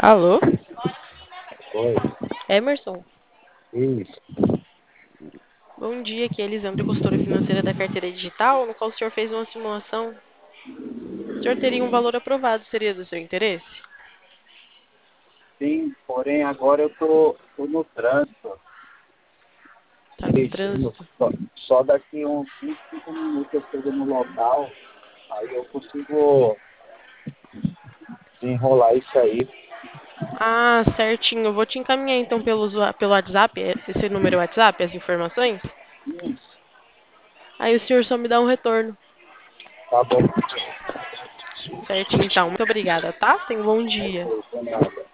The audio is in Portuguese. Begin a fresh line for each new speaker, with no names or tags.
Alô?
Oi,
Emerson?
isso.
Bom dia, aqui é Elisandra, consultora financeira da carteira digital, no qual o senhor fez uma simulação. O senhor teria um valor aprovado, seria do seu interesse?
Sim, porém agora eu tô no trânsito.
Tá no
Destino,
trânsito?
só daqui uns 25 minutos eu chego no local, aí eu consigo desenrolar isso aí.
Ah, certinho. Eu vou te encaminhar então pelo WhatsApp, esse número WhatsApp, as informações.
Isso,
Aí o senhor só me dá um retorno.
tá bom.
Certinho, então. Muito obrigada, tá? Tenha um bom dia.
Ok, por nada.